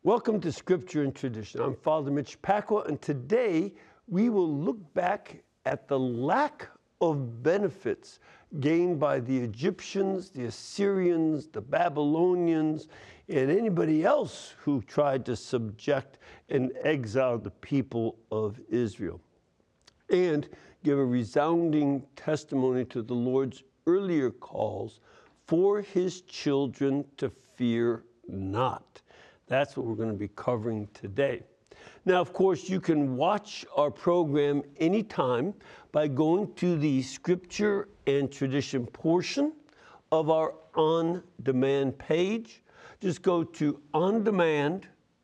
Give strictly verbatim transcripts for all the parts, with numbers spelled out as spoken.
Welcome to Scripture and Tradition. I'm Father Mitch Pacwa, and today we will look back at the lack of benefits gained by the Egyptians, the Assyrians, the Babylonians, and anybody else who tried to subject and exile the people of Israel, and give a resounding testimony to the Lord's earlier calls for his children to fear not. That's what we're going to be covering today. Now, of course, you can watch our program anytime by going to the Scripture and Tradition portion of our on-demand page. Just go to on demand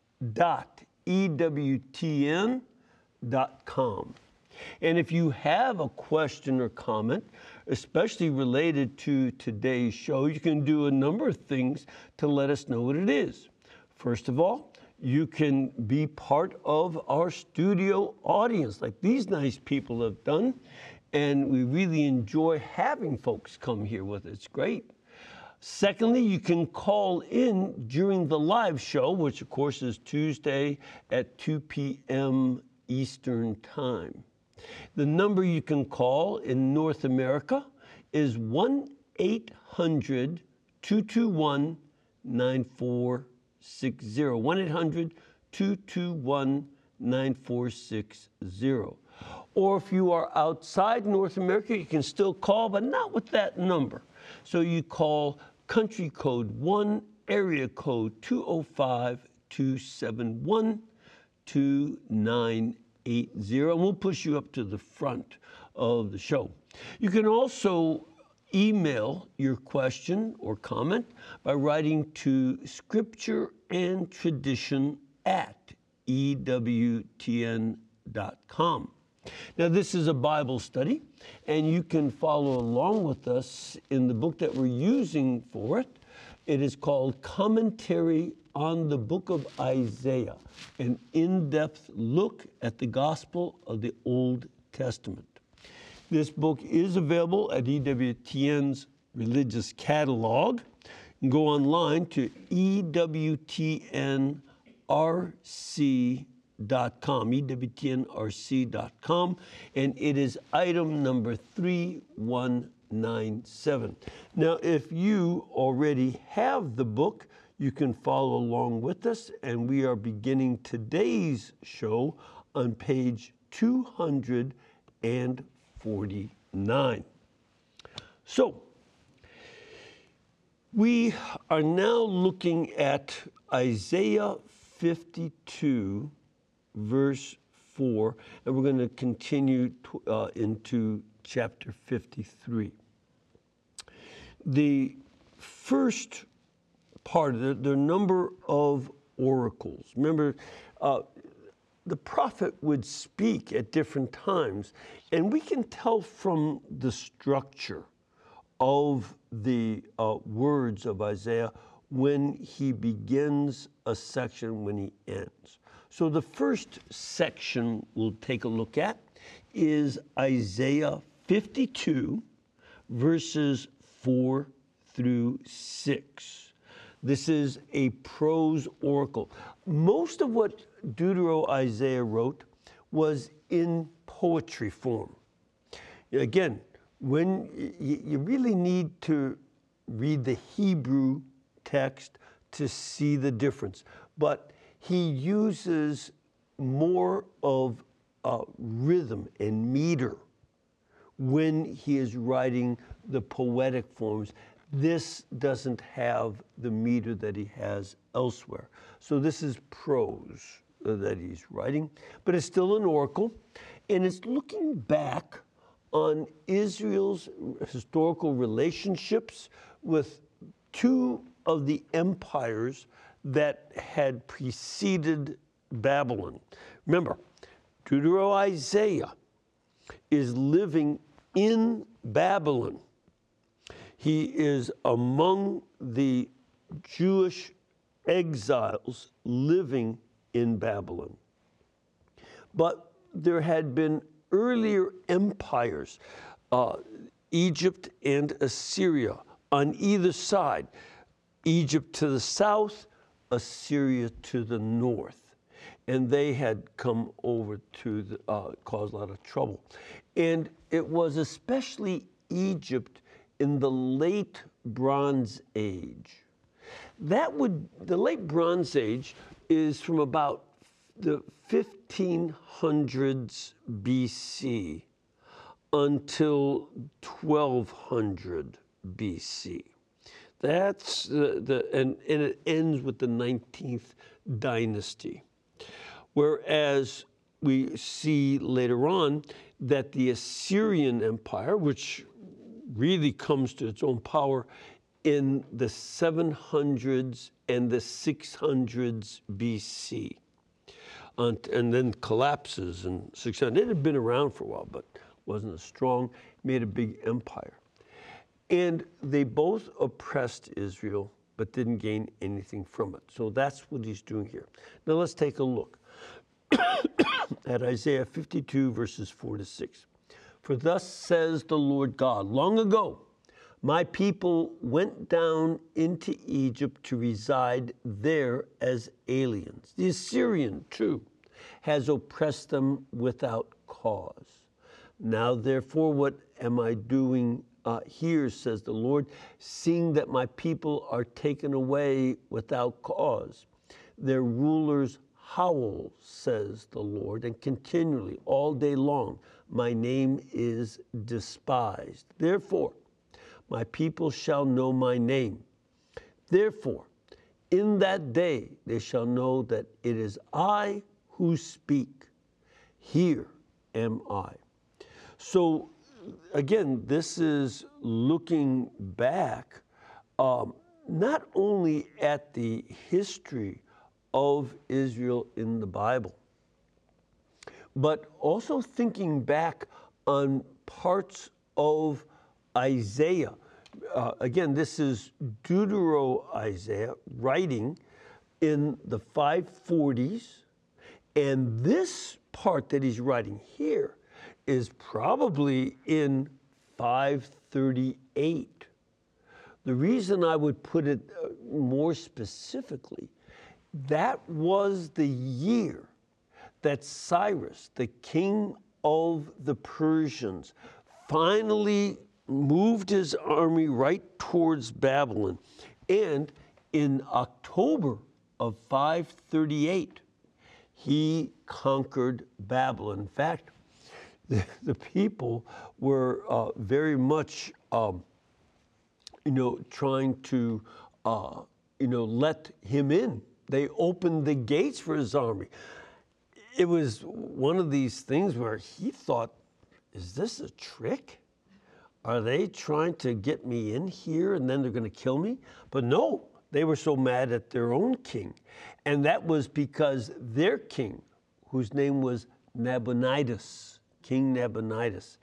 dot e w t n dot com. And if you have a question or comment, especially related to today's show, you can do a number of things to let us know what it is. First of all, you can be part of our studio audience like these nice people have done, and we really enjoy having folks come here with us. It's great. Secondly, you can call in during the live show, which of course is Tuesday at two p.m. Eastern Time. The number you can call in North America is one eight hundred two two one nine four six zero. one eight hundred two two one nine four six zero. Or if you are outside North America, you can still call, but not with that number. So you call country code one, area code two oh five, two seven one, two nine eight zero, and we'll push you up to the front of the show. You can also email your question or comment by writing to Scripture and Tradition at e w t n dot com. Now, this is a Bible study, and you can follow along with us in the book that we're using for it. It is called Commentary on the Book of Isaiah, an in-depth look at the Gospel of the Old Testament. This book is available at E W T N's Religious Catalog. You can go online to e w t n r c dot com, e w t n r c dot com, and it is item number three one nine seven. Now, if you already have the book, you can follow along with us, and we are beginning today's show on page two hundred forty-nine. So, we are now looking at Isaiah fifty-two, verse four, and we're going to continue to, uh, into chapter fifty-three. The first part of it, the number of oracles. Remember, uh, the prophet would speak at different times, and we can tell from the structure of the uh, words of Isaiah when he begins a section, when he ends. So the first section we'll take a look at is Isaiah fifty-two, verses four through six. This is a prose oracle. Most of what Deutero-Isaiah wrote was in poetry form. Again, when you really need to read the Hebrew text to see the difference, but he uses more of uh, rhythm and meter when he is writing the poetic forms. This doesn't have the meter that he has elsewhere. So this is prose that he's writing, but it's still an oracle, and it's looking back on Israel's historical relationships with two of the empires that had preceded Babylon. Remember, Deutero-Isaiah is living in Babylon. He is among the Jewish exiles living in Babylon. But there had been earlier empires, uh, Egypt and Assyria on either side. Egypt to the south, Assyria to the north, and they had come over to the, uh, cause a lot of trouble. And it was especially Egypt in the late Bronze Age. That would, the late Bronze Age is from about the fifteen hundreds B C until twelve hundred B C. That's the, the and, and it ends with the nineteenth dynasty. Whereas we see later on that the Assyrian Empire, which really comes to its own power in the seven hundreds and the six hundreds B C, and, and then collapses in six hundred. It had been around for a while, but wasn't as strong, made a big empire. And they both oppressed Israel, but didn't gain anything from it. So that's what he's doing here. Now let's take a look at Isaiah fifty-two, verses four to six. For thus says the Lord God, long ago, my people went down into Egypt to reside there as aliens. The Assyrian, too, has oppressed them without cause. Now, therefore, what am I doing uh, here, says the Lord, seeing that my people are taken away without cause? Their rulers howl, says the Lord, and continually, all day long, my name is despised. Therefore, my people shall know my name. Therefore, in that day they shall know that it is I who speak. Here am I. So again, this is looking back um, not only at the history of Israel in the Bible, but also thinking back on parts of Isaiah. Uh, again, this is Deutero-Isaiah writing in the five forties, and this part that he's writing here is probably in five thirty-eight. The reason I would put it uh, more specifically, that was the year that Cyrus, the king of the Persians, finally moved his army right towards Babylon. And in October of five thirty-eight, he conquered Babylon. In fact, the, the people were uh, very much, um, you know, trying to, uh, you know, let him in. They opened the gates for his army. It was one of these things where he thought, is this a trick? Are they trying to get me in here and then they're going to kill me? But no, they were so mad at their own king. And that was because their king, whose name was Nabonidus, King Nabonidus,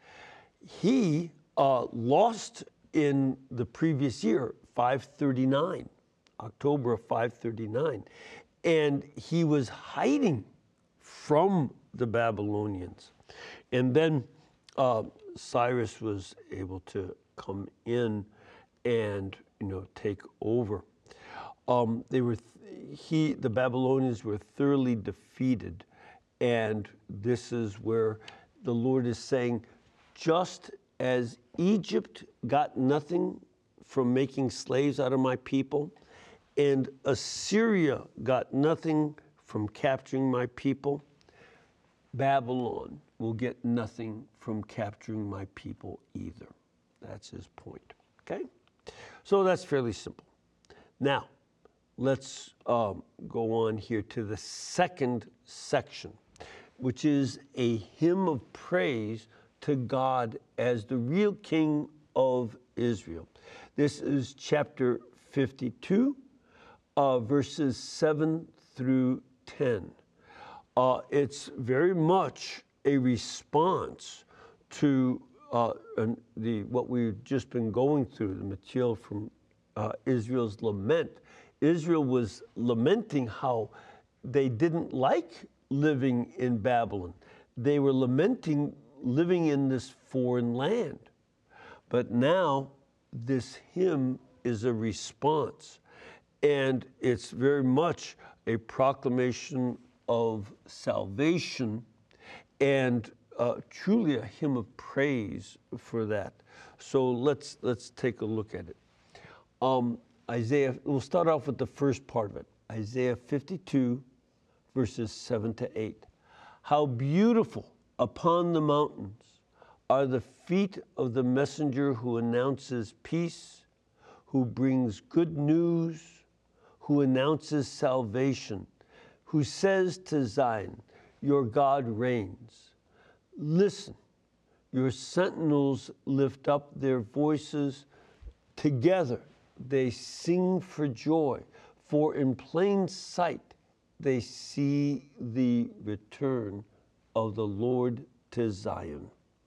he uh, lost in the previous year, five thirty-nine, October of five thirty-nine. And he was hiding from the Babylonians. And then uh, Cyrus was able to come in and, you know, take over. Um, they were, th- he, the Babylonians were thoroughly defeated, and this is where the Lord is saying, just as Egypt got nothing from making slaves out of my people, and Assyria got nothing from capturing my people, Babylon will get nothing from capturing my people either. That's his point, okay? So that's fairly simple. Now, let's um, go on here to the second section, which is a hymn of praise to God as the real King of Israel. This is chapter fifty-two, uh, verses seven through ten. Uh, it's very much a response to uh, an, the what we've just been going through, the material from uh, Israel's lament. Israel was lamenting how they didn't like living in Babylon. They were lamenting living in this foreign land. But now this hymn is a response. And it's very much a proclamation of salvation and uh, truly a hymn of praise for that. So let's, let's take a look at it. Um, Isaiah, we'll start off with the first part of it. Isaiah fifty-two, verses seven to eight. How beautiful upon the mountains are the feet of the messenger who announces peace, who brings good news, who announces salvation, who says to Zion, your God reigns. Listen, your sentinels lift up their voices. Together they sing for joy, for in plain sight they see the return of the Lord to Zion.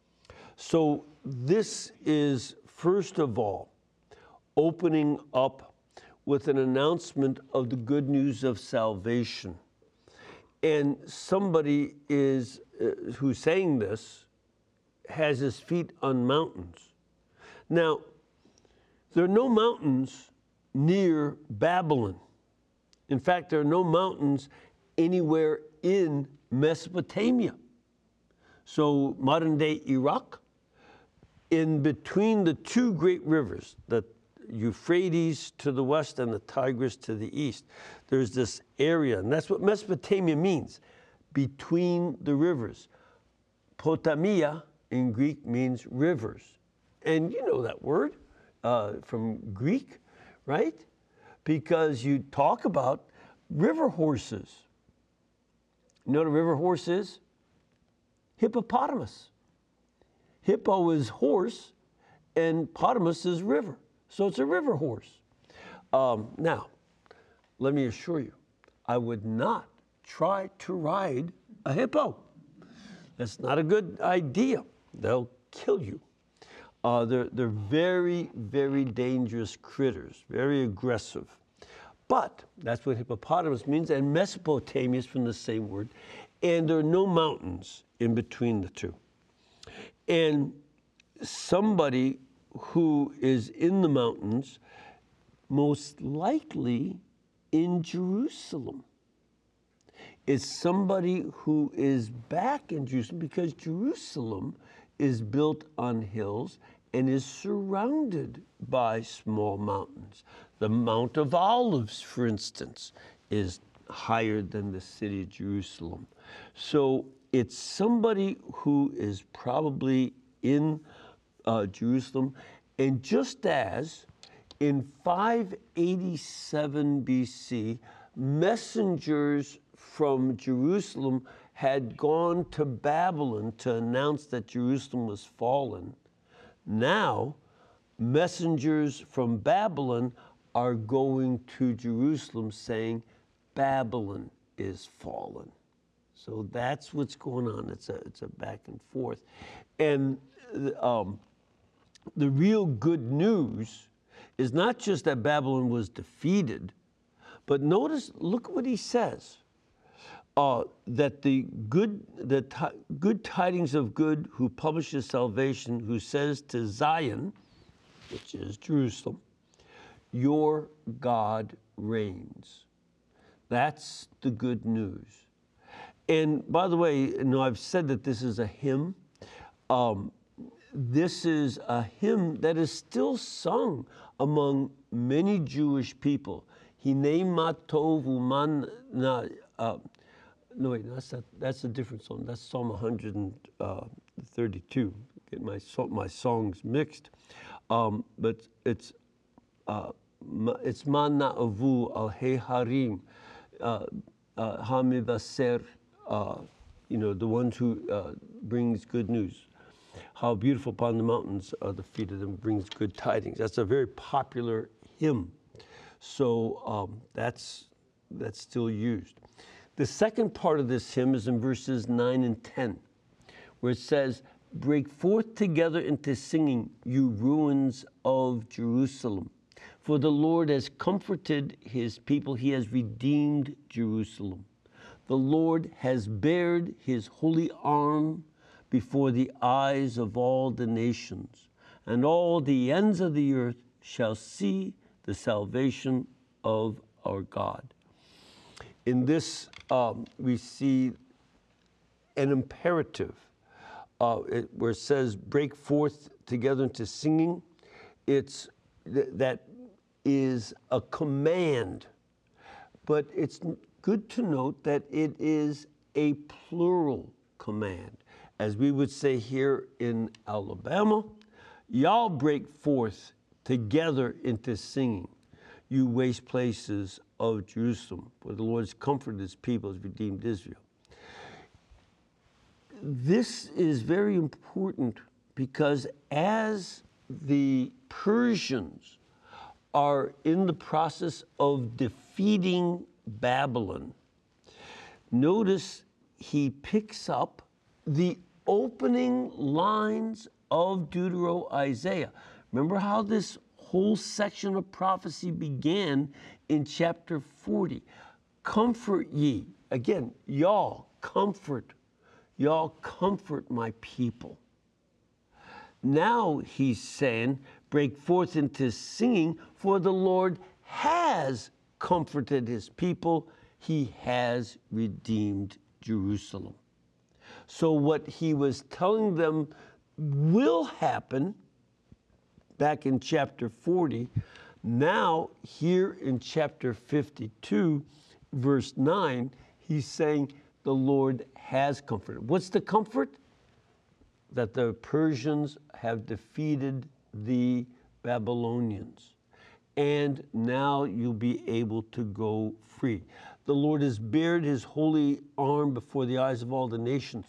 So this is, first of all, opening up with an announcement of the good news of salvation. And somebody is uh, who's saying this has his feet on mountains. Now, there are no mountains near Babylon. In fact, there are no mountains anywhere in Mesopotamia. So modern-day Iraq, in between the two great rivers, the Euphrates to the west and the Tigris to the east, there's this area, and that's what Mesopotamia means, between the rivers. Potamia in Greek means rivers. And you know that word uh, from Greek, right? Because you talk about river horses. You know what a river horse is? Hippopotamus. Hippo is horse, and potamus is river. So it's a river horse. Um, now, let me assure you, I would not try to ride a hippo. That's not a good idea. They'll kill you. Uh, they're, they're very, very dangerous critters, very aggressive. But that's what hippopotamus means, and Mesopotamia is from the same word. And there are no mountains in between the two. And somebody who is in the mountains, most likely in Jerusalem, is somebody who is back in Jerusalem, because Jerusalem is built on hills and is surrounded by small mountains. The Mount of Olives, for instance, is higher than the city of Jerusalem. So it's somebody who is probably in uh, Jerusalem. And just as in five eighty-seven B C, messengers from Jerusalem had gone to Babylon to announce that Jerusalem was fallen, now messengers from Babylon are going to Jerusalem saying, Babylon is fallen. So that's what's going on. It's a, it's a back and forth. And um, the real good news is not just that Babylon was defeated, but notice, look what he says. Uh, that the good, the t- good tidings of good who publishes salvation, who says to Zion, which is Jerusalem, your God reigns. That's the good news. And by the way, you know, I've said that this is a hymn. Um, this is a hymn that is still sung among many Jewish people. Hinei ma tov uman na. Uh, no, wait, that's a, that's a different song. That's Psalm one thirty-two. Get my my songs mixed, um, but it's uh, it's man na'avu al he harim hamivaser. Uh, you know, the ones who uh, brings good news. How beautiful upon the mountains are the feet of them brings good tidings. That's a very popular hymn. So um, that's, that's still used. The second part of this hymn is in verses nine and ten, where it says, break forth together into singing, you ruins of Jerusalem. For the Lord has comforted his people. He has redeemed Jerusalem. The Lord has bared his holy arm before the eyes of all the nations, and all the ends of the earth shall see the salvation of our God. In this, um, we see an imperative uh, it, where it says, break forth together into singing. It's th- that is a command, but it's good to note that it is a plural command. As we would say here in Alabama, y'all break forth together into singing, you waste places of Jerusalem, where the Lord has comforted his people, has redeemed Israel. This is very important because as the Persians are in the process of defeating Babylon, notice he picks up the opening lines of Deutero-Isaiah. Remember how this whole section of prophecy began in chapter forty. Comfort ye. Again, y'all, comfort. Y'all comfort my people. Now he's saying, break forth into singing, for the Lord has comforted his people. He has redeemed Jerusalem. So what he was telling them will happen back in chapter forty, now here in chapter fifty-two, verse nine, he's saying the Lord has comforted. What's the comfort? That the Persians have defeated the Babylonians, and now you'll be able to go free. The Lord has bared his holy arm before the eyes of all the nations.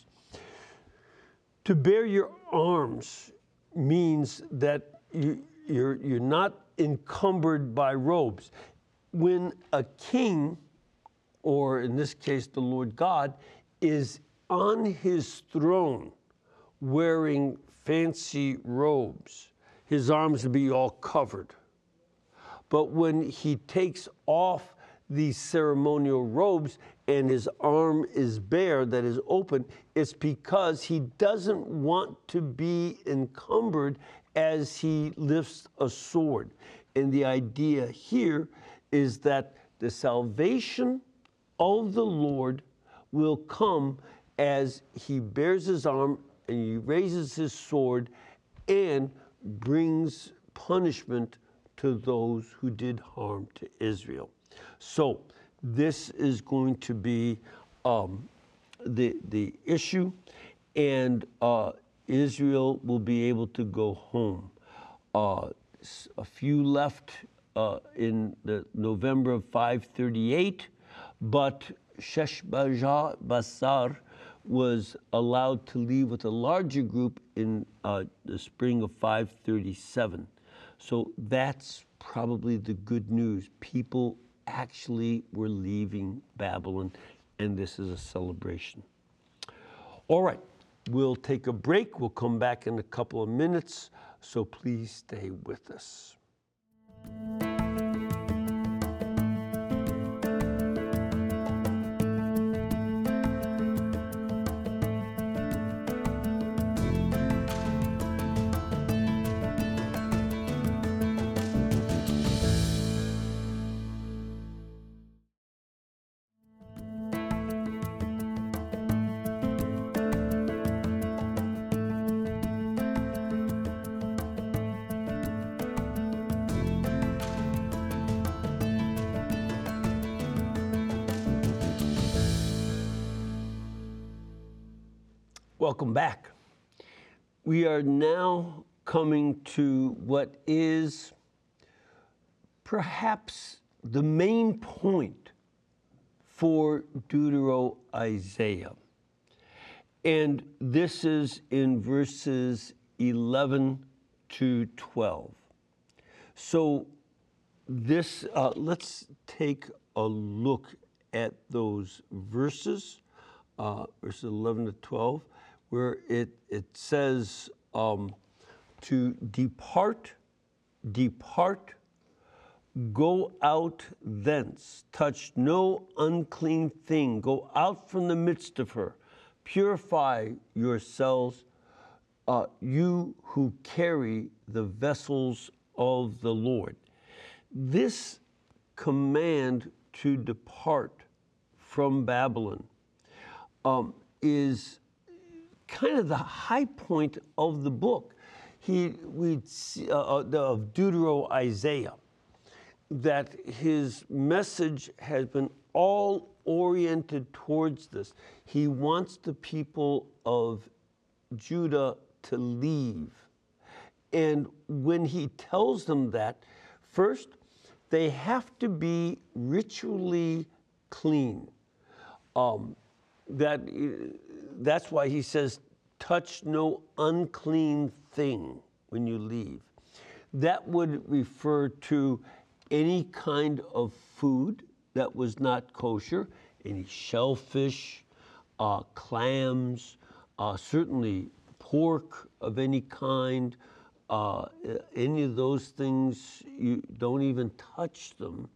To bear your arms means that you, you're, you're not encumbered by robes. When a king, or in this case the Lord God, is on his throne wearing fancy robes, his arms will be all covered. But when he takes off these ceremonial robes and his arm is bare, that is open, it's because he doesn't want to be encumbered as he lifts a sword. And the idea here is that the salvation of the Lord will come as he bears his arm and he raises his sword and brings punishment to those who did harm to Israel. So this is going to be um, the, the issue, and uh, Israel will be able to go home. Uh, a few left uh, in the November of five thirty-eight, but Sheshbazzar was allowed to leave with a larger group in uh, the spring of five thirty-seven. So that's probably the good news. People actually were leaving Babylon, and this is a celebration. All right, we'll take a break. We'll come back in a couple of minutes, so please stay with us. Welcome back. We are now coming to what is perhaps the main point for Deutero-Isaiah. And this is in verses eleven to twelve. So this, uh, let's take a look at those verses, uh, verses eleven to twelve. Where it, it says um, to depart, depart, go out thence, touch no unclean thing, go out from the midst of her, purify yourselves, uh, you who carry the vessels of the Lord. This command to depart from Babylon um, is kind of the high point of the book. He, we'd see, uh, of Deutero Isaiah, that his message has been all oriented towards this. He wants the people of Judah to leave. And when he tells them that, first, they have to be ritually clean. Um, that, that's why he says, touch no unclean thing when you leave. That would refer to any kind of food that was not kosher, any shellfish, uh, clams, uh, certainly pork of any kind, uh, any of those things, you don't even touch them.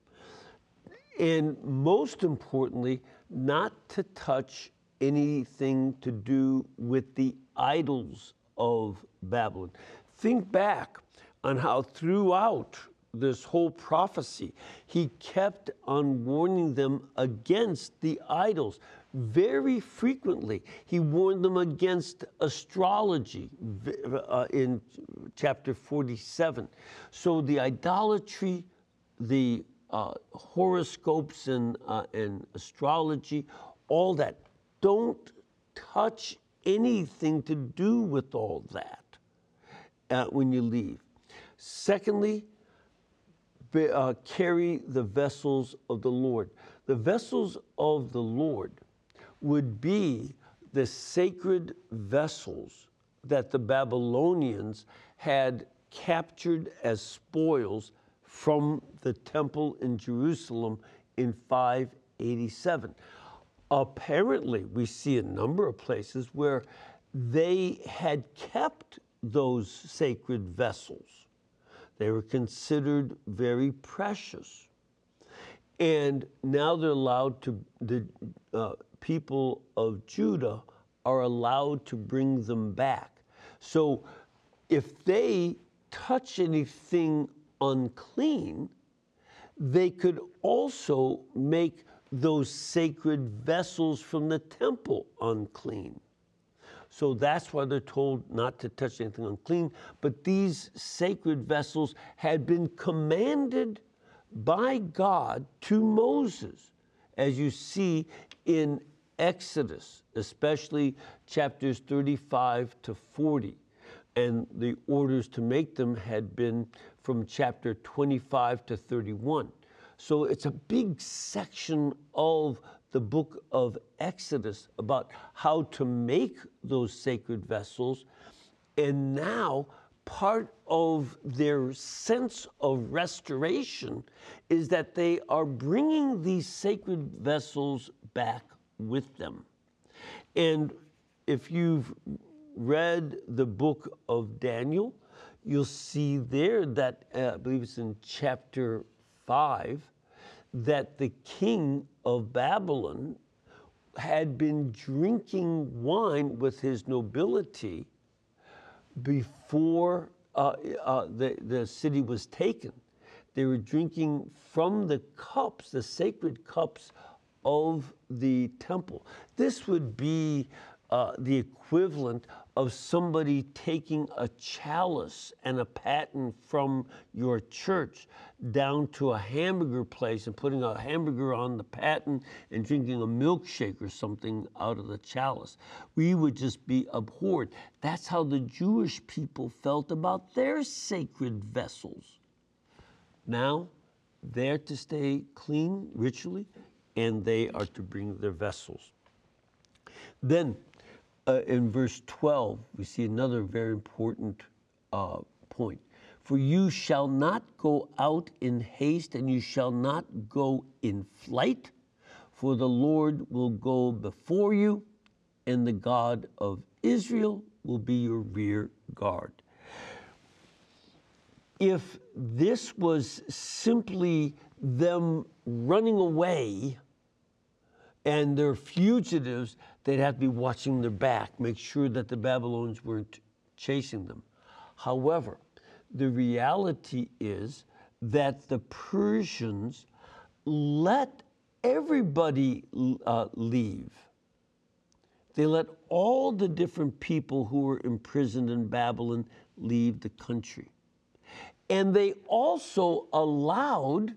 And most importantly, not to touch anything to do with the idols of Babylon. Think back on how throughout this whole prophecy, he kept on warning them against the idols. Very frequently, he warned them against astrology uh, in chapter forty-seven. So the idolatry, the uh, horoscopes and, uh, and astrology, all that, don't touch anything to do with all that uh, when you leave. Secondly, Uh, carry the vessels of the Lord. The vessels of the Lord would be the sacred vessels that the Babylonians had captured as spoils from the temple in Jerusalem in five eighty-seven. Apparently, we see a number of places where they had kept those sacred vessels. They were considered very precious. And now they're allowed to, the uh, people of Judah are allowed to bring them back. So if they touch anything unclean, they could also make those sacred vessels from the temple unclean. So that's why they're told not to touch anything unclean. But these sacred vessels had been commanded by God to Moses, as you see in Exodus, especially chapters thirty-five to forty. And the orders to make them had been from chapter twenty-five to thirty-one. So it's a big section of the book of Exodus about how to make those sacred vessels. And now part of their sense of restoration is that they are bringing these sacred vessels back with them. And if you've read the book of Daniel, you'll see there that, uh, I believe it's in chapter five, that the king of Babylon had been drinking wine with his nobility before uh, uh, the, the city was taken. They were drinking from the cups, the sacred cups of the temple. This would be uh, the equivalent of somebody taking a chalice and a paten from your church down to a hamburger place and putting a hamburger on the paten and drinking a milkshake or something out of the chalice. We would just be abhorred. That's how the Jewish people felt about their sacred vessels. Now, they're to stay clean ritually, and they are to bring their vessels. Then, uh, in verse twelve, we see another very important uh, point. For you shall not go out in haste, and you shall not go in flight, for the Lord will go before you, and the God of Israel will be your rear guard. If this was simply them running away and they're fugitives, they'd have to be watching their back, make sure that the Babylonians weren't chasing them. However, the reality is that the Persians let everybody uh, leave. They let all the different people who were imprisoned in Babylon leave the country. And they also allowed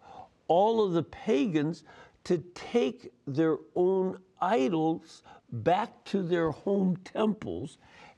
all of the pagans to take their own idols back to their home temples,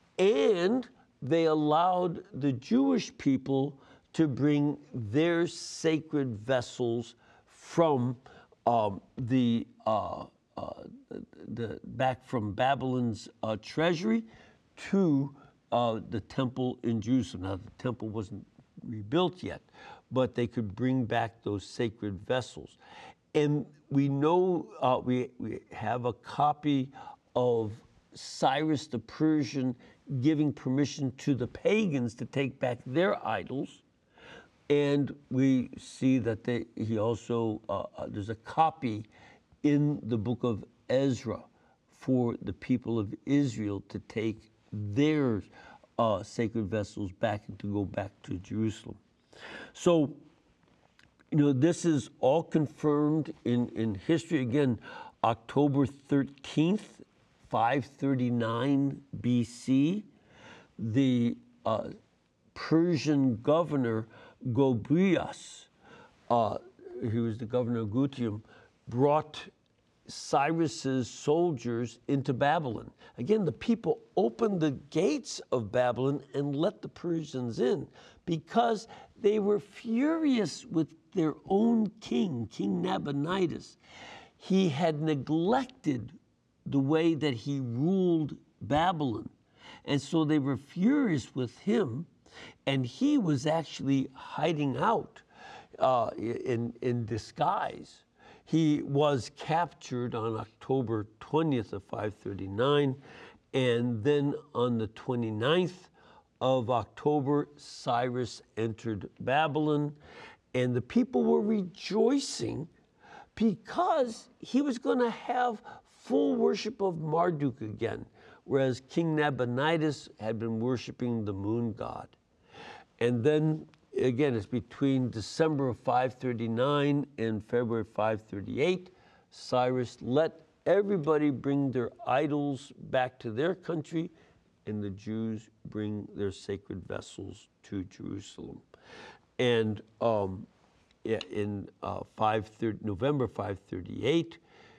and they allowed the Jewish people to bring their sacred vessels from um, the, uh, uh, the back from Babylon's uh, treasury to uh, the temple in Jerusalem. Now, the temple wasn't rebuilt yet, but they could bring back those sacred vessels. And we know, uh, we, we have a copy of Cyrus the Persian giving permission to the pagans to take back their idols. And we see that they, he also, uh, there's a copy in the book of Ezra for the people of Israel to take their uh, sacred vessels back and to go back to Jerusalem. So, you know, this is all confirmed in, in history. Again, October thirteenth, five thirty-nine B C, the uh, Persian governor Gobryas, uh, who was the governor of Gutium, brought Cyrus's soldiers into Babylon. Again, the people opened the gates of Babylon and let the Persians in because they were furious with their own king, King Nabonidus. He had neglected the way that he ruled Babylon. And so they were furious with him, and he was actually hiding out uh, in, in disguise. He was captured on October twentieth of five thirty-nine, and then on the twenty-ninth of October, Cyrus entered Babylon, and the people were rejoicing because he was going to have full worship of Marduk again, whereas King Nabonidus had been worshiping the moon god. And then, again, it's between December of five thirty-nine and February five thirty-eight, Cyrus let everybody bring their idols back to their country, and the Jews bring their sacred vessels to Jerusalem. And um, in uh, November five thirty-eight,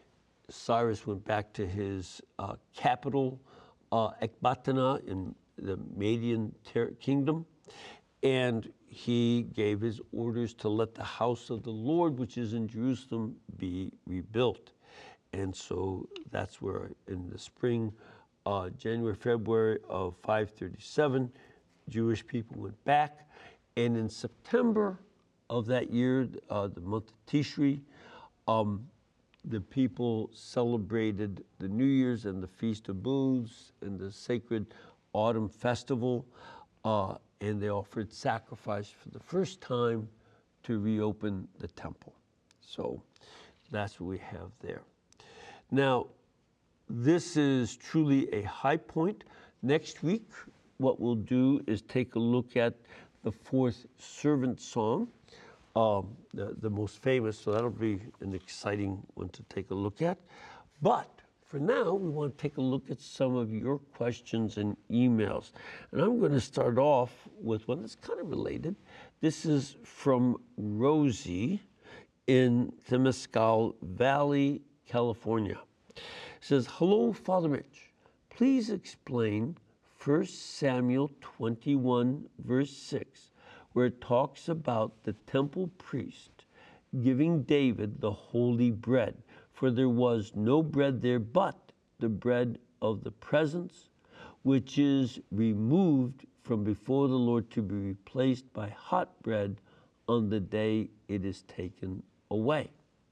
Cyrus went back to his uh, capital, uh, Ecbatana, in the Median kingdom, and he gave his orders to let the house of the Lord, which is in Jerusalem, be rebuilt. And so that's where in the spring, uh, January, February of five thirty-seven, Jewish people went back. And in September of that year, uh, the month of Tishri, um, the people celebrated the New Year's and the Feast of Booths and the sacred autumn festival, uh, and they offered sacrifice for the first time to reopen the temple. So that's what we have there. Now, this is truly a high point. Next week, what we'll do is take a look at the fourth servant song, um, the, the most famous, so that'll be an exciting one to take a look at. But for now, we want to take a look at some of your questions and emails. And I'm going to start off with one that's kind of related. This is from Rosie in Temescal Valley, California. It says, hello, Father Mitch. Please explain First Samuel twenty-one, verse six, where it talks about the temple priest giving David the holy bread, for there was no bread there but the bread of the presence, which is removed from before the Lord to be replaced by hot bread on the day it is taken away.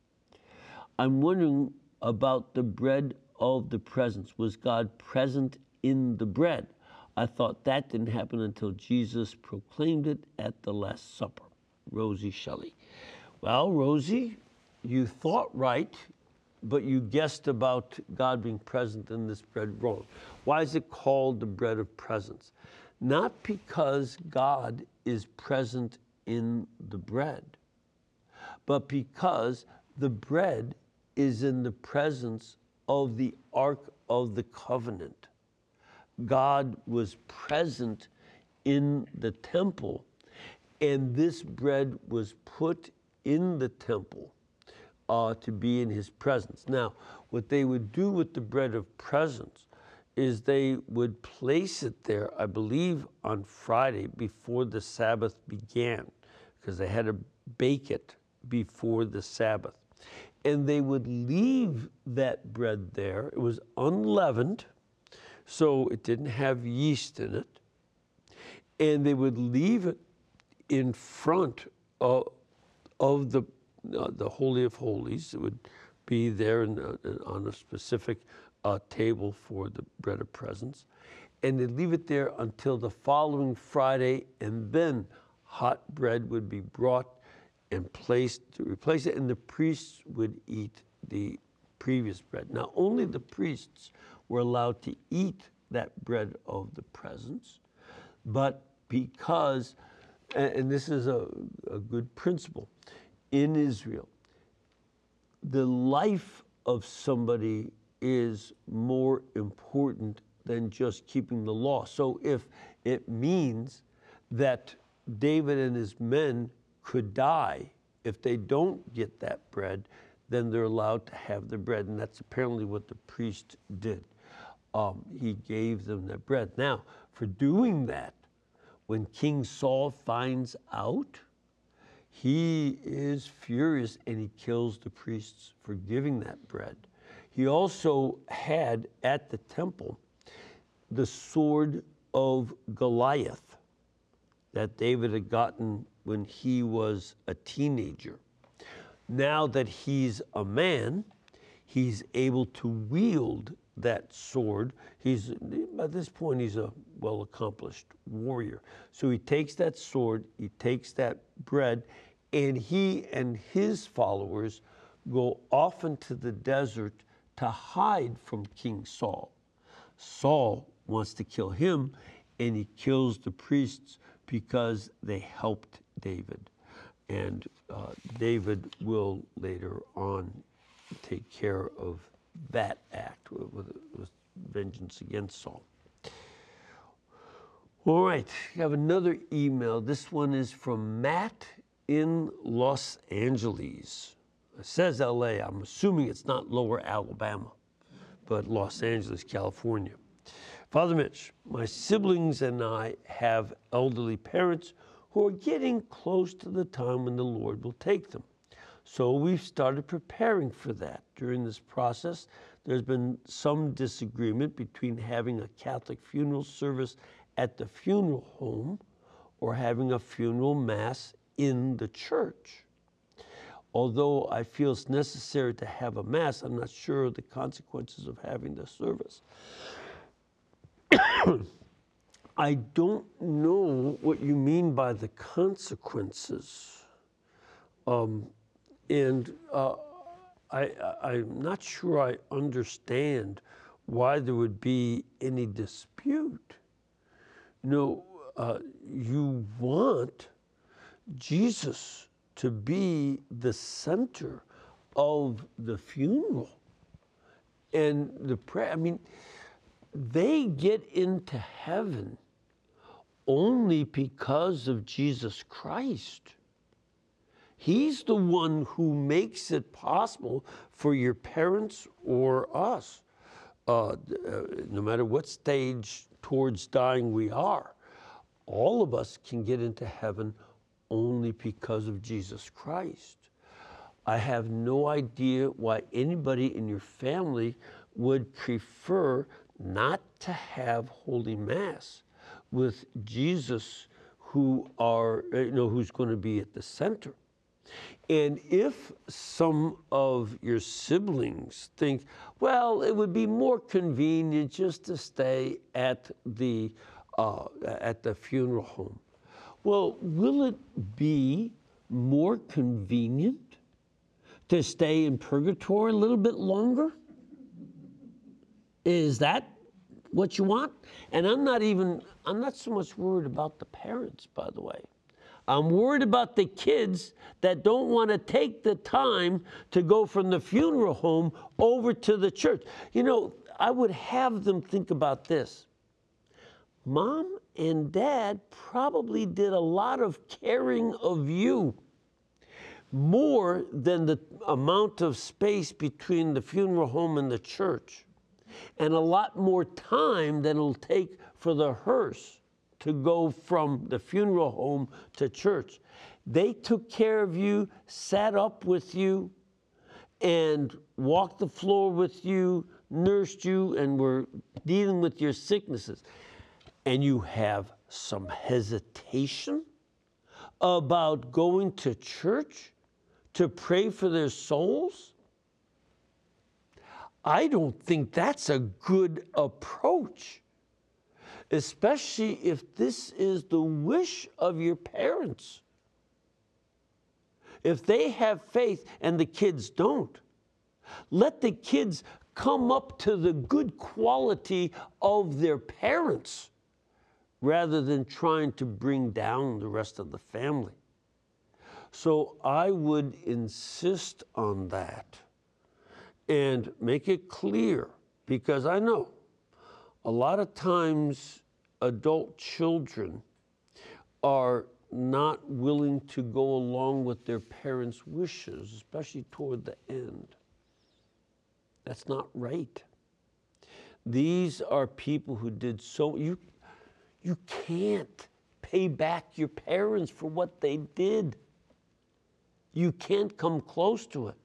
I'm wondering about the bread of the presence. Was God present in the bread? I thought that didn't happen until Jesus proclaimed it at the Last Supper. Rosie Shelley. Well, Rosie, you thought right, but you guessed about God being present in this bread wrong. Why is it called the bread of presence? Not because God is present in the bread, but because the bread is in the presence of the Ark of the Covenant. God was present in the temple, and this bread was put in the temple uh, to be in his presence. Now, what they would do with the bread of presence is they would place it there, I believe, on Friday before the Sabbath began, because they had to bake it before the Sabbath. And they would leave that bread there. It was unleavened, so it didn't have yeast in it. And they would leave it in front of, of the, uh, the Holy of Holies. It would be there in, uh, on a specific uh, table for the bread of presence. And they'd leave it there until the following Friday, and then hot bread would be brought and placed to replace it, and the priests would eat the previous bread. Now, only the priests were allowed to eat that bread of the presence, but because, and this is a, a good principle, in Israel, the life of somebody is more important than just keeping the law. So if it means that David and his men could die if they don't get that bread, then they're allowed to have the bread. And that's apparently what the priest did. Um, he gave them the bread. Now, for doing that, when King Saul finds out, he is furious and he kills the priests for giving that bread. He also had at the temple the sword of Goliath that David had gotten when he was a teenager. Now that he's a man, he's able to wield that sword. He's, at this point, he's a well-accomplished warrior. So he takes that sword, he takes that bread, and he and his followers go off into the desert to hide from King Saul. Saul wants to kill him, and he kills the priests because they helped David. And uh, David will later on take care of that act with, with vengeance against Saul. All right, we have another email. This one is from Matt in Los Angeles. It says L A. I'm assuming it's not Lower Alabama, but Los Angeles, California. Father Mitch, my siblings and I have elderly parents who are getting close to the time when the Lord will take them. So we've started preparing for that. During this process, there's been some disagreement between having a Catholic funeral service at the funeral home or having a funeral mass in the church. Although I feel it's necessary to have a mass, I'm not sure of the consequences of having the service. I don't know what you mean by the consequences. Um, and uh, I, I'm not sure I understand why there would be any dispute. You know, uh, you want Jesus to be the center of the funeral. And the prayer, I mean, they get into heaven only because of Jesus Christ. He's the one who makes it possible for your parents or us, uh, no matter what stage towards dying we are, all of us can get into heaven only because of Jesus Christ. I have no idea why anybody in your family would prefer not to have Holy Mass with Jesus, who are, you know, who's going to be at the center. And if some of your siblings think, well, it would be more convenient just to stay at the uh, at the funeral home. Well, will it be more convenient to stay in purgatory a little bit longer? Is that what you want? And I'm not even, I'm not so much worried about the parents, by the way. I'm worried about the kids that don't want to take the time to go from the funeral home over to the church. You know, I would have them think about this. Mom and Dad probably did a lot of caring of you, more than the amount of space between the funeral home and the church, and a lot more time than it'll take for the hearse to go from the funeral home to church. They took care of you, sat up with you, and walked the floor with you, nursed you, and were dealing with your sicknesses. And you have some hesitation about going to church to pray for their souls? I don't think that's a good approach, especially if this is the wish of your parents. If they have faith and the kids don't, let the kids come up to the good quality of their parents rather than trying to bring down the rest of the family. So I would insist on that and make it clear, because I know a lot of times adult children are not willing to go along with their parents' wishes, especially toward the end. That's not right. These are people who did so, you, you can't pay back your parents for what they did. You can't come close to it.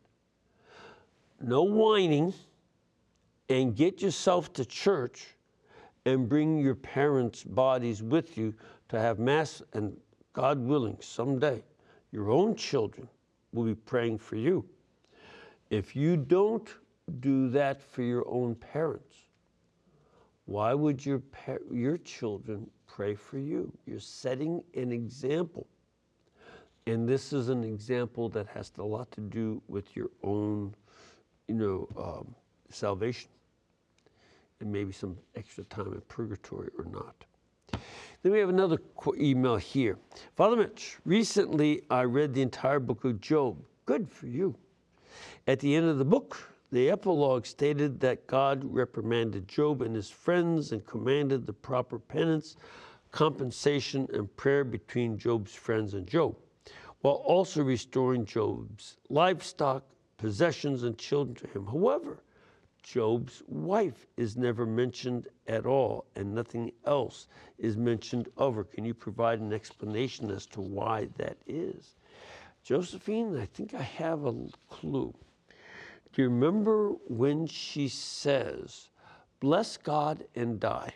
No whining, and get yourself to church and bring your parents' bodies with you to have Mass, and God willing, someday your own children will be praying for you. If you don't do that for your own parents, why would your, par- your children pray for you? You're setting an example. And this is an example that has a lot to do with your own, you know, um, salvation, and maybe some extra time in purgatory or not. Then we have another email here. Father Mitch, recently I read the entire book of Job. Good for you. At the end of the book, the epilogue stated that God reprimanded Job and his friends and commanded the proper penance, compensation, and prayer between Job's friends and Job, while also restoring Job's livestock, possessions, and children to him. However, Job's wife is never mentioned at all, and nothing else is mentioned of her. Can you provide an explanation as to why that is? Josephine, I think I have a clue. Do you remember when she says, bless God and die?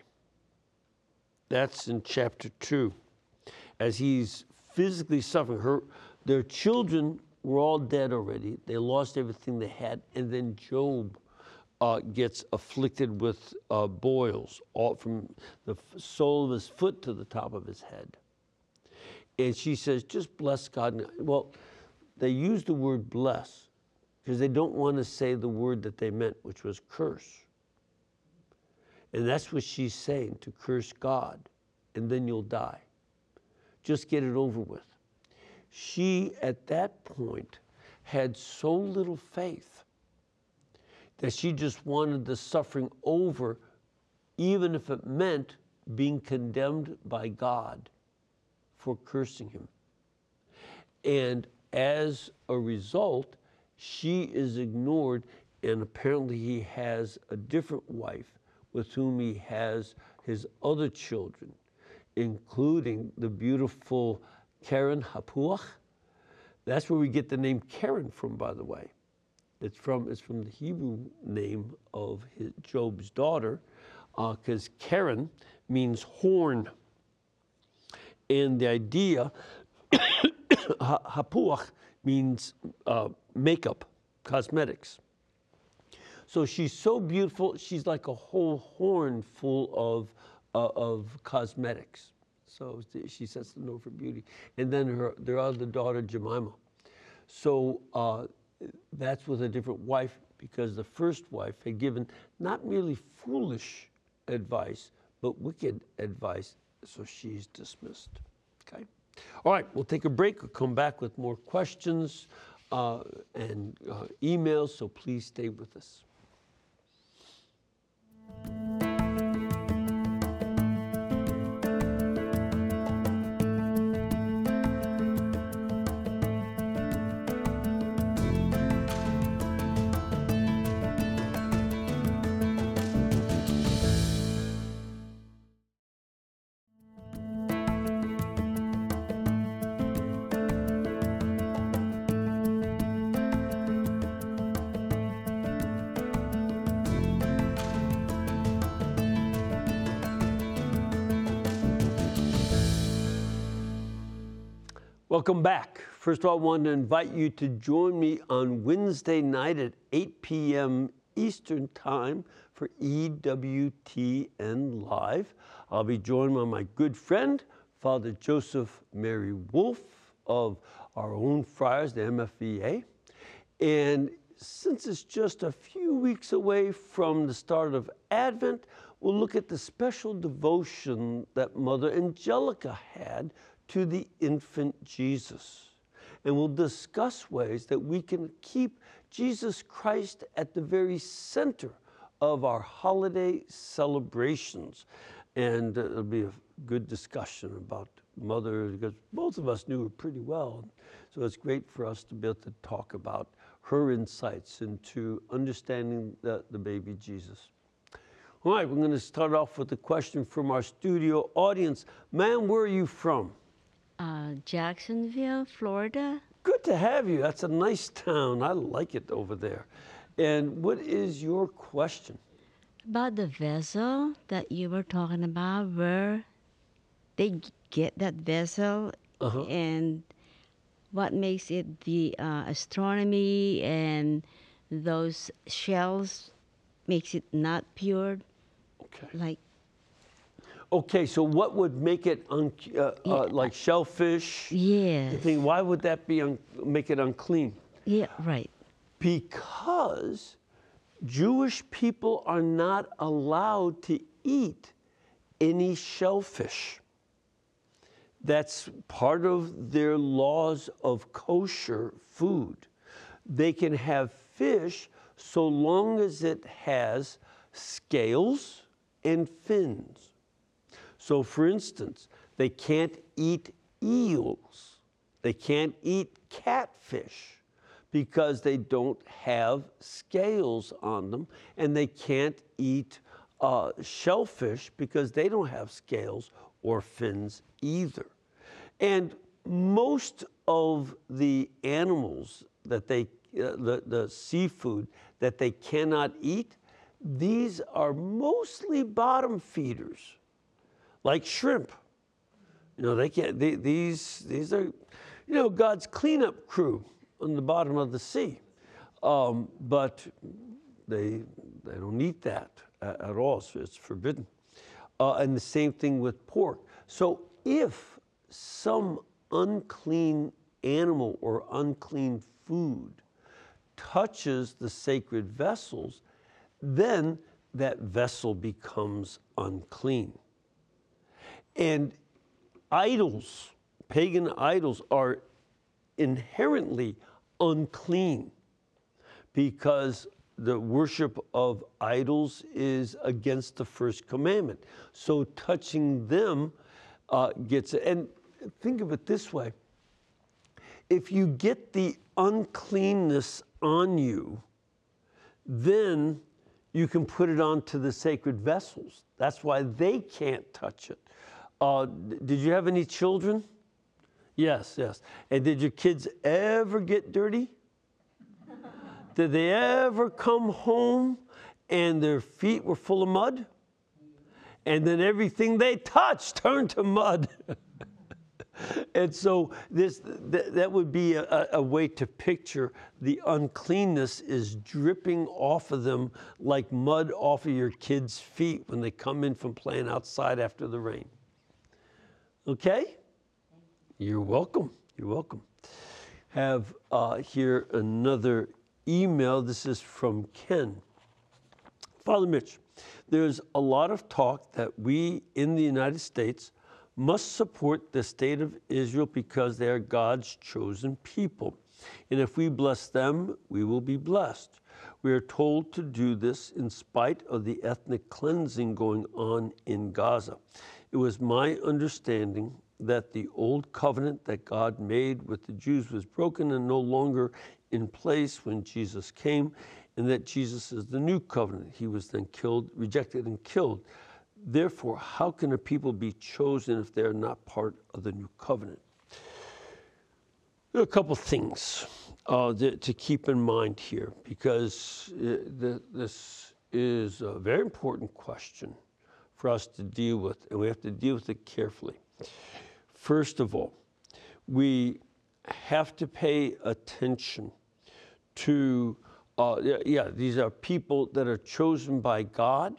That's in chapter two. As he's physically suffering, her, their children were all dead already. They lost everything they had. And then Job uh, gets afflicted with uh, boils, all from the sole of his foot to the top of his head. And she says, just bless God. Well, they use the word bless because they don't want to say the word that they meant, which was curse. And that's what she's saying, to curse God, and then you'll die. Just get it over with. She, at that point, had so little faith that she just wanted the suffering over, even if it meant being condemned by God for cursing him. And as a result, she is ignored, and apparently he has a different wife with whom he has his other children, including the beautiful Keren Hapuach. That's where we get the name Keren from, by the way. It's from, it's from the Hebrew name of his, Job's daughter, because uh, Keren means horn. And the idea, Hapuach, means uh, makeup, cosmetics. So she's so beautiful, she's like a whole horn full of, uh, of cosmetics. So she sets the note for beauty. And then her, their other daughter, Jemima. So uh, that's with a different wife, because the first wife had given not merely foolish advice, but wicked advice. So she's dismissed. Okay. All right, we'll take a break. We'll come back with more questions uh, and uh, emails, so please stay with us. Welcome back. First of all, I want to invite you to join me on Wednesday night at eight p m Eastern Time for E W T N Live. I'll be joined by my good friend, Father Joseph Mary Wolf of our own friars, the M F V A. And since it's just a few weeks away from the start of Advent, we'll look at the special devotion that Mother Angelica had to the infant Jesus. And we'll discuss ways that we can keep Jesus Christ at the very center of our holiday celebrations. And uh, it'll be a good discussion about Mother, because both of us knew her pretty well. So it's great for us to be able to talk about her insights into understanding the, the baby Jesus. All right, we're going to start off with a question from our studio audience. Ma'am, where are you from? Uh, Jacksonville, Florida. Good to have you. That's a nice town. I like it over there. And what is your question? About the vessel that you were talking about, where they get that vessel, Uh-huh. and what makes it the uh, astronomy and those shells makes it not pure, Okay. like. Okay, so what would make it un- uh, uh, Yeah. like shellfish? Yes. You think, why would that be un- make it unclean? Yeah, right. Because Jewish people are not allowed to eat any shellfish. That's part of their laws of kosher food. They can have fish so long as it has scales and fins. So for instance, they can't eat eels. They can't eat catfish because they don't have scales on them, and they can't eat uh, shellfish because they don't have scales or fins either. And most of the animals that they, uh, the, the seafood that they cannot eat, these are mostly bottom feeders, like shrimp. You know, they can't, they, these, these are, you know, God's cleanup crew on the bottom of the sea. Um, but they, they don't eat that at, at all, so it's forbidden. Uh, and the same thing with pork. So if some unclean animal or unclean food touches the sacred vessels, then that vessel becomes unclean. And idols, pagan idols, are inherently unclean because the worship of idols is against the first commandment. So touching them uh, gets it. And think of it this way. If you get the uncleanness on you, then you can put it onto the sacred vessels. That's why they can't touch it. Uh, did you have any children? Yes, yes. And did your kids ever get dirty? Did they ever come home and their feet were full of mud? And then everything they touched turned to mud. And so this th- that would be a, a way to picture the uncleanness is dripping off of them like mud off of your kids' feet when they come in from playing outside after the rain. Okay? You're welcome. You're welcome. Have uh, here another email. This is from Ken. Father Mitch, there's a lot of talk that we in the United States must support the state of Israel because they are God's chosen people. And if we bless them, we will be blessed. We are told to do this in spite of the ethnic cleansing going on in Gaza. It was my understanding that the old covenant that God made with the Jews was broken and no longer in place when Jesus came, and that Jesus is the new covenant. He was then killed, rejected and killed. Therefore, how can a people be chosen if they're not part of the new covenant? There are a couple things uh, that, to keep in mind here, because uh, the, this is a very important question for us to deal with, and we have to deal with it carefully. First of all, we have to pay attention to, uh, yeah, yeah, these are people that are chosen by God,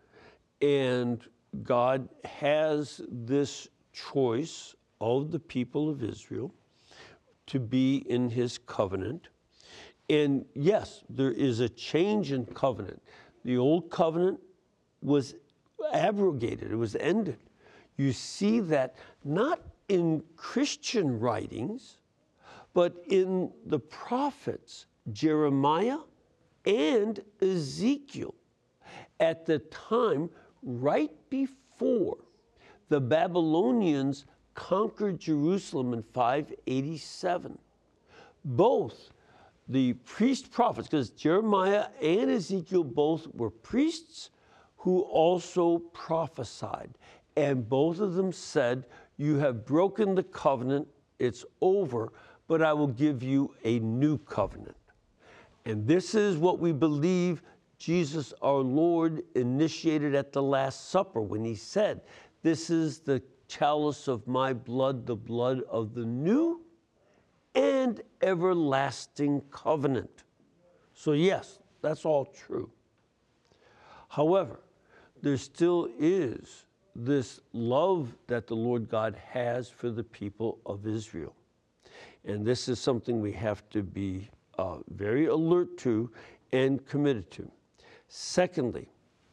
and God has this choice of the people of Israel to be in his covenant. And yes, there is a change in covenant. The old covenant was abrogated, it was ended. You see that not in Christian writings, but in the prophets, Jeremiah and Ezekiel, at the time right before the Babylonians conquered Jerusalem in five eighty-seven. Both the priest prophets, because Jeremiah and Ezekiel both were priests who also prophesied. And both of them said, you have broken the covenant, it's over, but I will give you a new covenant. And this is what we believe Jesus our Lord initiated at the Last Supper when he said, this is the chalice of my blood, the blood of the new and everlasting covenant. So yes, that's all true. However, there still is this love that the Lord God has for the people of Israel. And this is something we have to be uh, very alert to and committed to. Secondly,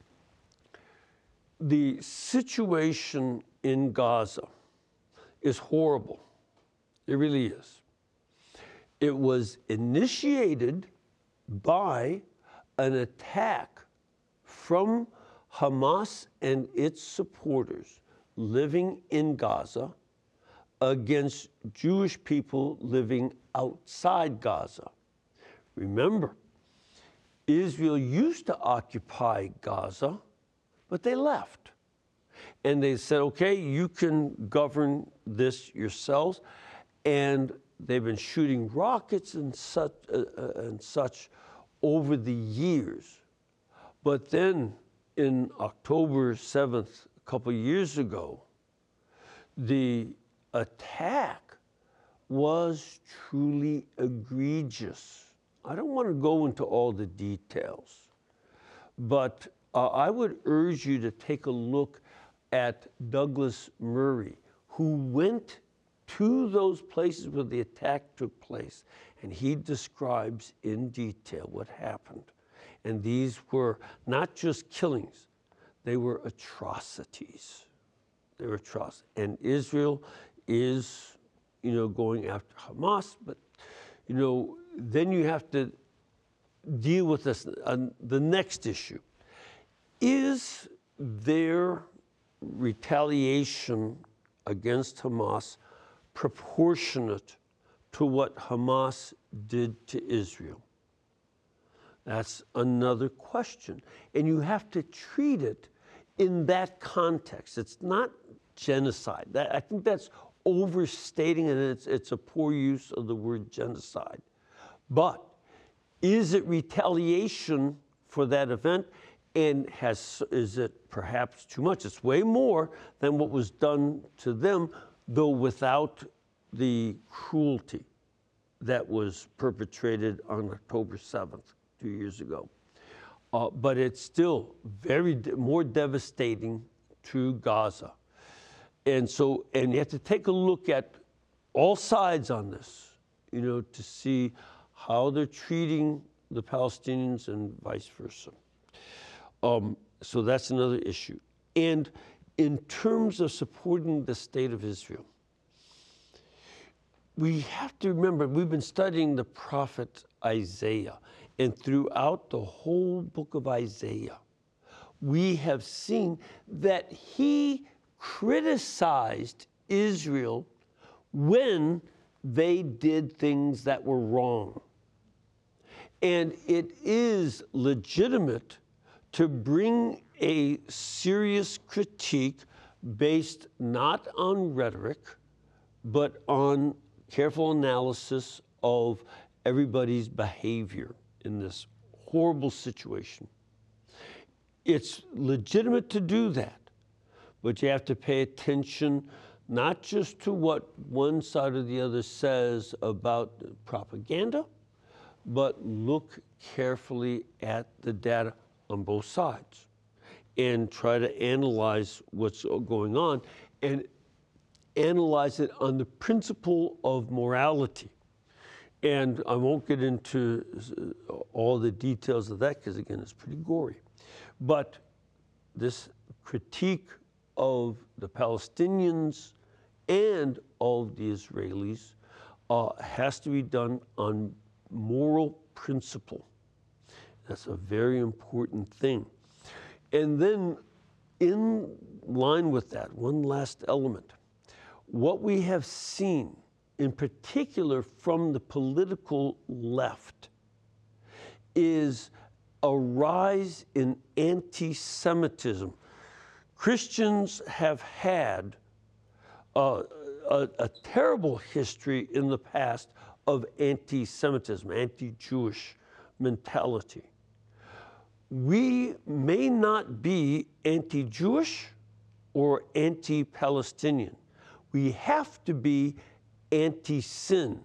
the situation in Gaza is horrible. It really is. It was initiated by an attack from Hamas and its supporters living in Gaza against Jewish people living outside Gaza. Remember, Israel used to occupy Gaza, but they left. And they said, okay, you can govern this yourselves. And they've been shooting rockets and such, uh, uh, and such over the years. But then in October seventh, a couple of years ago, the attack was truly egregious. I don't want to go into all the details, but uh, I would urge you to take a look at Douglas Murray, who went to those places where the attack took place, and he describes in detail what happened. And these were not just killings, they were atrocities. They were atrocities. And Israel is, you know, going after Hamas, but, you know, then you have to deal with this, uh, the next issue. Is there retaliation against Hamas proportionate to what Hamas did to Israel? That's another question. And you have to treat it in that context. It's not genocide. That, I think that's overstating, and it's, it's a poor use of the word genocide. But is it retaliation for that event? And has, is it perhaps too much? It's way more than what was done to them, though without the cruelty that was perpetrated on October seventh, two years ago. Uh, but it's still very de- more devastating to Gaza. And so, and you have to take a look at all sides on this, you know, to see how they're treating the Palestinians and vice versa. Um, so that's another issue. And in terms of supporting the state of Israel, we have to remember we've been studying the prophet Isaiah, and throughout the whole book of Isaiah, we have seen that he criticized Israel when they did things that were wrong. And it is legitimate to bring a serious critique based not on rhetoric, but on careful analysis of everybody's behavior in this horrible situation. It's legitimate to do that, but you have to pay attention not just to what one side or the other says about propaganda, but look carefully at the data on both sides and try to analyze what's going on and analyze it on the principle of morality. And I won't get into all the details of that because, again, it's pretty gory. But this critique of the Palestinians and of the Israelis uh, has to be done on moral principle. That's a very important thing. And then in line with that, one last element, what we have seen in particular from the political left is a rise in anti-Semitism. Christians have had a, a, a terrible history in the past of anti-Semitism, anti-Jewish mentality. We may not be anti-Jewish or anti-Palestinian. We have to be anti-sin.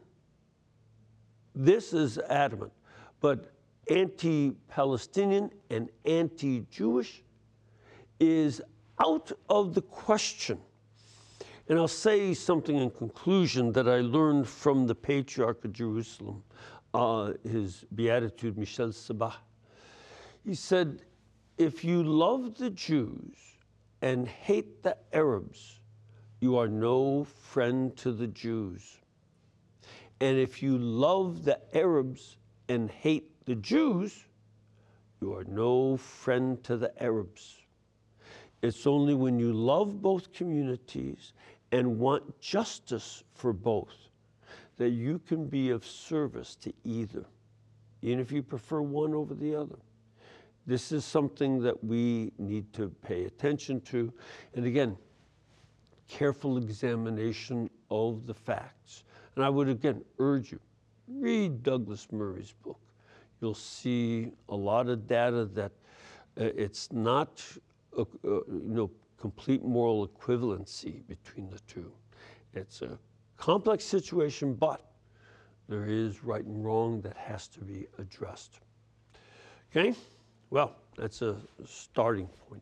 This is adamant, but anti-Palestinian and anti-Jewish is out of the question. And I'll say something in conclusion that I learned from the Patriarch of Jerusalem, uh, his Beatitude, Michel Sabah. He said, if you love the Jews and hate the Arabs, you are no friend to the Jews. And if you love the Arabs and hate the Jews, you are no friend to the Arabs. It's only when you love both communities and want justice for both that you can be of service to either, even if you prefer one over the other. This is something that we need to pay attention to. And again, careful examination of the facts. And I would again urge you, read Douglas Murray's book. You'll see a lot of data that uh, it's not uh, uh, you know, complete moral equivalency between the two. It's a complex situation, but there is right and wrong that has to be addressed. Okay? Well, that's a starting point.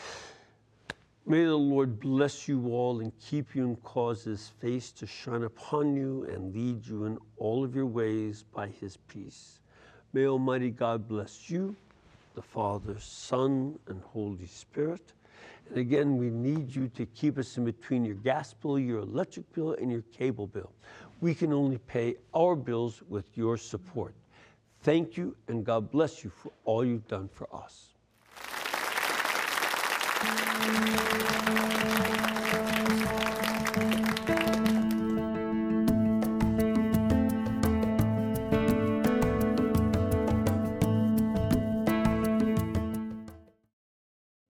May the Lord bless you all and keep you and cause his face to shine upon you and lead you in all of your ways by his peace. May Almighty God bless you, the Father, Son, and Holy Spirit. And again, we need you to keep us in between your gas bill, your electric bill, and your cable bill. We can only pay our bills with your support. Thank you, and God bless you for all you've done for us.